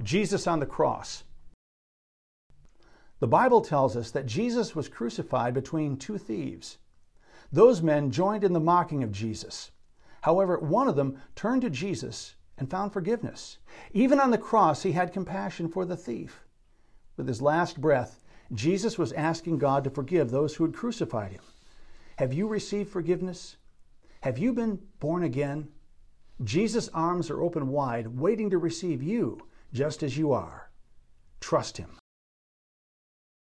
Jesus on the cross. The Bible tells us that Jesus was crucified between two thieves. Those men joined in the mocking of Jesus. However, one of them turned to Jesus and found forgiveness. Even on the cross, he had compassion for the thief. With his last breath, Jesus was asking God to forgive those who had crucified him. Have you received forgiveness? Have you been born again? Jesus' arms are open wide, waiting to receive you just as you are. Trust him.